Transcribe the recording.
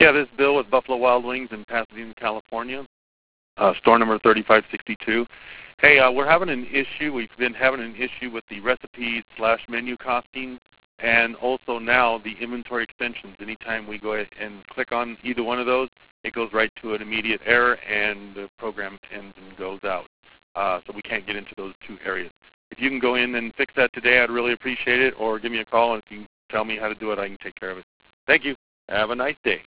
Yeah, this is Bill with Buffalo Wild Wings in Pasadena, California, store number 3562. Hey, we're having an issue. We've been having an issue with the recipes/menu costing, and also now the inventory extensions. Anytime we go ahead and click on either one of those, it goes right to an immediate error, and the program ends and goes out. So we can't get into those two areas. If you can go in and fix that today, I'd really appreciate it, or give me a call, and if you can tell me how to do it, I can take care of it. Thank you. Have a nice day.